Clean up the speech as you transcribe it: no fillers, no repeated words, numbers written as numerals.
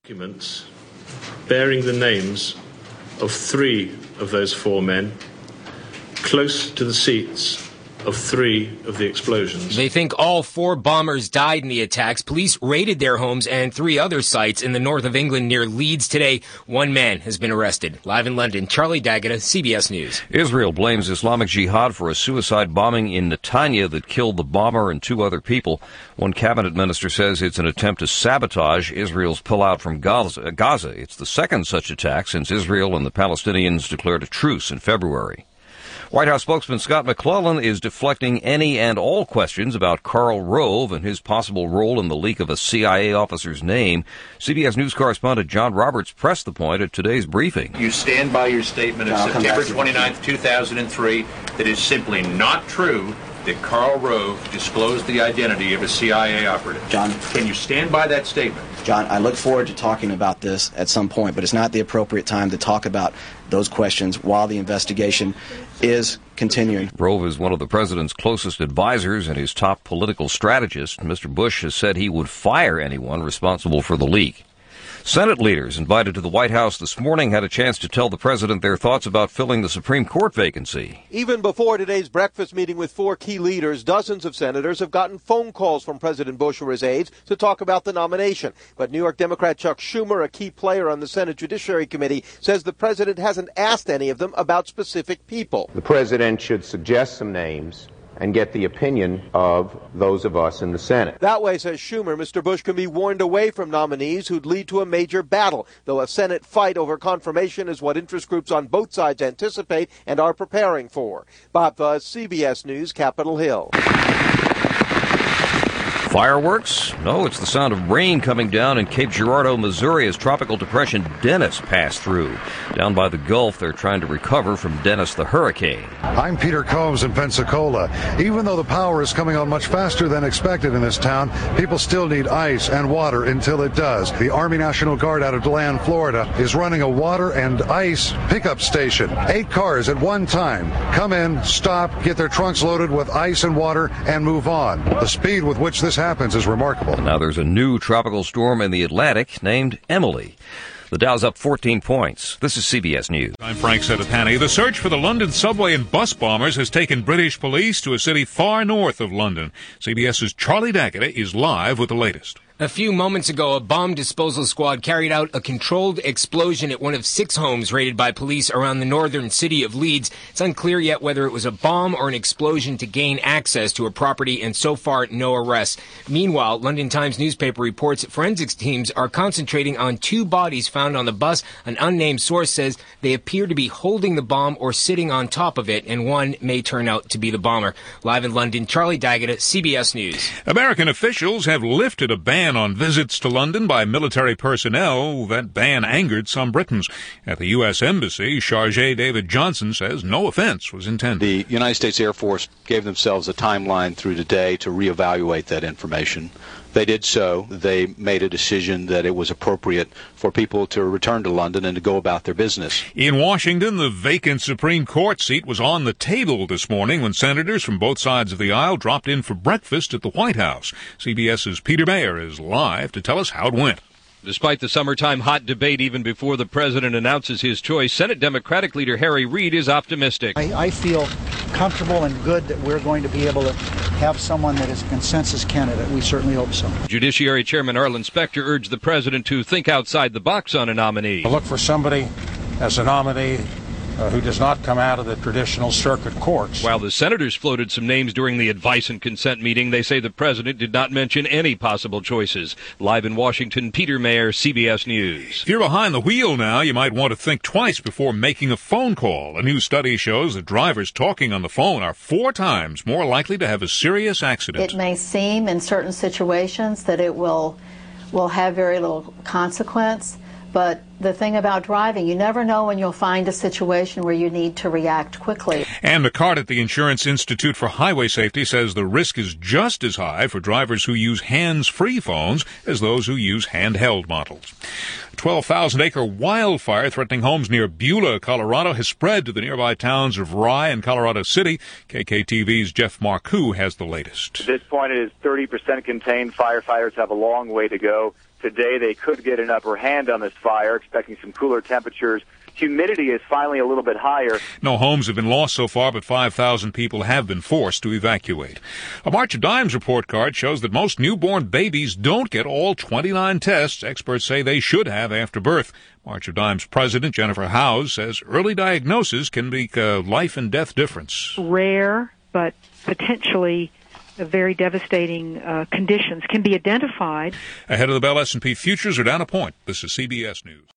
Documents bearing the names of 3 of those 4 men close to the seats of 3 of the explosions. They think all 4 bombers died in the attacks. Police raided their homes and 3 other sites in the north of England near Leeds today. 1 man has been arrested. Live in London, Charlie D'Agata, CBS News. Israel blames Islamic Jihad for a suicide bombing in Netanya that killed the bomber and 2 other people. One cabinet minister says it's an attempt to sabotage Israel's pullout from Gaza. It's the second such attack since Israel and the Palestinians declared a truce in February. White House spokesman Scott McClellan is deflecting any and all questions about Karl Rove and his possible role in the leak of a CIA officer's name. CBS News correspondent John Roberts pressed the point at today's briefing. You stand by your statement of September 29, 2003, that is simply not true that Karl Rove disclosed the identity of a CIA operative. John, can you stand by that statement? John, I look forward to talking about this at some point, but it's not the appropriate time to talk about those questions while the investigation is continuing. Rove is one of the president's closest advisors and his top political strategist. Mr. Bush has said he would fire anyone responsible for the leak. Senate leaders invited to the White House this morning had a chance to tell the president their thoughts about filling the Supreme Court vacancy. Even before today's breakfast meeting with 4 key leaders, dozens of senators have gotten phone calls from President Bush or his aides to talk about the nomination. But New York Democrat Chuck Schumer, a key player on the Senate Judiciary Committee, says the president hasn't asked any of them about specific people. The president should suggest some names and get the opinion of those of us in the Senate. That way, says Schumer, Mr. Bush can be warned away from nominees who'd lead to a major battle, though a Senate fight over confirmation is what interest groups on both sides anticipate and are preparing for. Bob Fuzz, CBS News, Capitol Hill. Fireworks? No, it's the sound of rain coming down in Cape Girardeau, Missouri as Tropical Depression Dennis passed through. Down by the Gulf, they're trying to recover from Dennis the hurricane. I'm Peter Combs in Pensacola. Even though the power is coming on much faster than expected in this town, people still need ice and water until it does. The Army National Guard out of DeLand, Florida is running a water and ice pickup station. 8 cars at one time come in, stop, get their trunks loaded with ice and water, and move on. The speed with which this happens is remarkable. And now there's a new tropical storm in the Atlantic named Emily. The Dow's up 14 points. This is CBS News. I'm Frank Sedapani. The search for the London subway and bus bombers has taken British police to a city far north of London. CBS's Charlie D'Agata is live with the latest. A few moments ago, a bomb disposal squad carried out a controlled explosion at one of 6 homes raided by police around the northern city of Leeds. It's unclear yet whether it was a bomb or an explosion to gain access to a property, and so far, no arrests. Meanwhile, London Times newspaper reports forensics teams are concentrating on 2 bodies found on the bus. An unnamed source says they appear to be holding the bomb or sitting on top of it, and one may turn out to be the bomber. Live in London, Charlie D'Agata, CBS News. American officials have lifted a ban on visits to London by military personnel. That ban angered some Britons. At the U.S. Embassy, Charge David Johnson says no offense was intended. The United States Air Force gave themselves a timeline through today to reevaluate that information. They did so. They made a decision that it was appropriate for people to return to London and to go about their business. In Washington, the vacant Supreme Court seat was on the table this morning when senators from both sides of the aisle dropped in for breakfast at the White House. CBS's Peter Mayer is live to tell us how it went. Despite the summertime hot debate even before the president announces his choice, Senate Democratic leader Harry Reid is optimistic. I feel comfortable and good that we're going to be able to have someone that is a consensus candidate. We certainly hope so. Judiciary Chairman Arlen Specter urged the president to think outside the box on a nominee. Look for somebody as a nominee who does not come out of the traditional circuit courts. While the senators floated some names during the advice and consent meeting, they say the president did not mention any possible choices. Live in Washington, Peter Mayer, CBS News. If you're behind the wheel now, you might want to think twice before making a phone call. A new study shows that drivers talking on the phone are 4 times more likely to have a serious accident. It may seem in certain situations that it will have very little consequence. But the thing about driving, you never know when you'll find a situation where you need to react quickly. And McCart at the Insurance Institute for Highway Safety says the risk is just as high for drivers who use hands-free phones as those who use handheld models. A 12,000-acre wildfire threatening homes near Beulah, Colorado, has spread to the nearby towns of Rye and Colorado City. KKTV's Jeff Marcoux has the latest. At this point, it is 30% contained. Firefighters have a long way to go. today they could get an upper hand on this fire, expecting some cooler temperatures. Humidity is finally a little bit higher. No homes have been lost so far, but 5,000 people have been forced to evacuate. A March of Dimes report card shows that most newborn babies don't get all 29 tests experts say they should have after birth. March of Dimes president Jennifer Howes says early diagnosis can make a life and death difference. Rare, but potentially very devastating conditions can be identified. Ahead of the bell, S&P futures are down a point. This is CBS News.